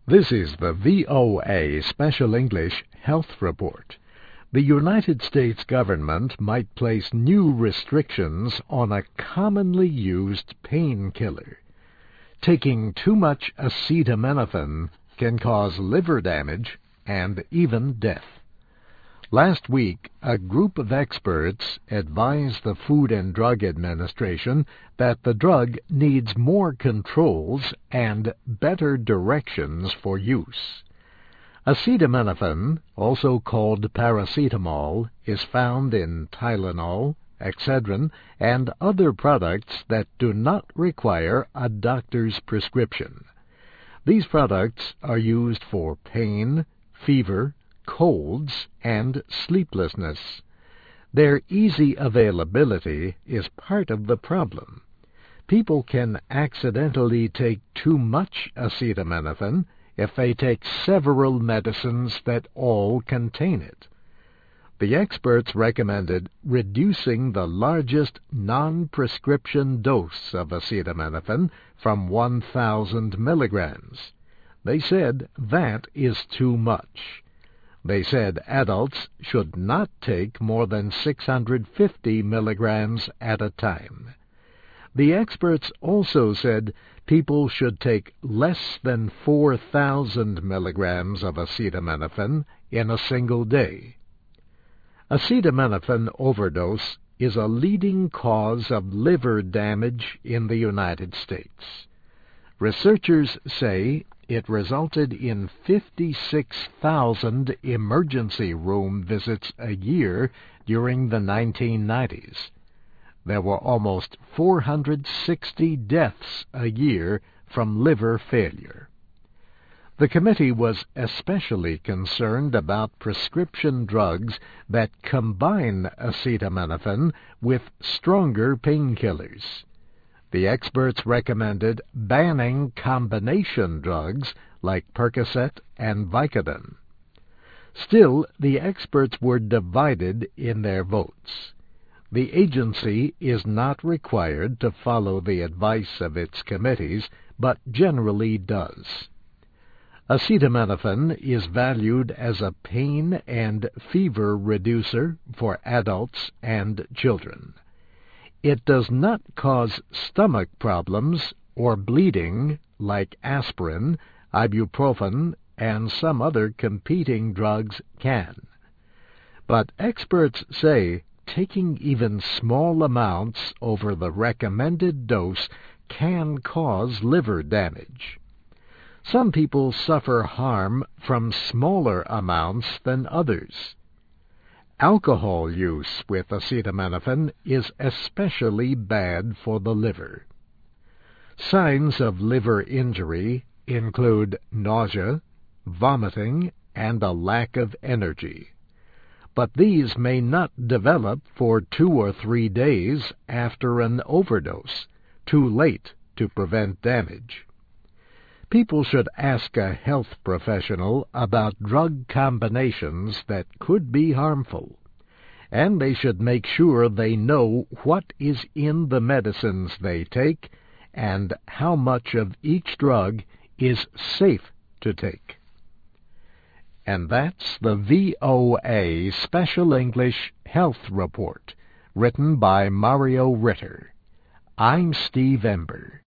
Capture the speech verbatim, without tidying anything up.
This is the V O A Special English Health Report. The United States government might place new restrictions on a commonly used painkiller. Taking too much acetaminophen can cause liver damage and even death. Last week, a group of experts advised the Food and Drug Administration that the drug needs more controls and better directions for use. Acetaminophen, also called paracetamol, is found in Tylenol, Excedrin, and other products that do not require a doctor's prescription. These products are used for pain, fever, colds, and sleeplessness. Their easy availability is part of the problem. People can accidentally take too much acetaminophen if they take several medicines that all contain it. The experts recommended reducing the largest non-prescription dose of acetaminophen from one thousand milligrams. They said that is too much. They said adults should not take more than six hundred fifty milligrams at a time. The experts also said people should take less than four thousand milligrams of acetaminophen in a single day. Acetaminophen overdose is a leading cause of liver damage in the United States. Researchers say it resulted in fifty-six thousand emergency room visits a year during the nineteen nineties. There were almost four hundred sixty deaths a year from liver failure. The committee was especially concerned about prescription drugs that combine acetaminophen with stronger painkillers. The experts recommended banning combination drugs like Percocet and Vicodin. Still, the experts were divided in their votes. The agency is not required to follow the advice of its committees, but generally does. Acetaminophen is valued as a pain and fever reducer for adults and children. It does not cause stomach problems or bleeding like aspirin, ibuprofen, and some other competing drugs can. But experts say taking even small amounts over the recommended dose can cause liver damage. Some people suffer harm from smaller amounts than others. Alcohol use with acetaminophen is especially bad for the liver. Signs of liver injury include nausea, vomiting, and a lack of energy. But these may not develop for two or three days after an overdose, too late to prevent damage. People should ask a health professional about drug combinations that could be harmful, and they should make sure they know what is in the medicines they take and how much of each drug is safe to take. And that's the V O A Special English Health Report, written by Mario Ritter. I'm Steve Ember.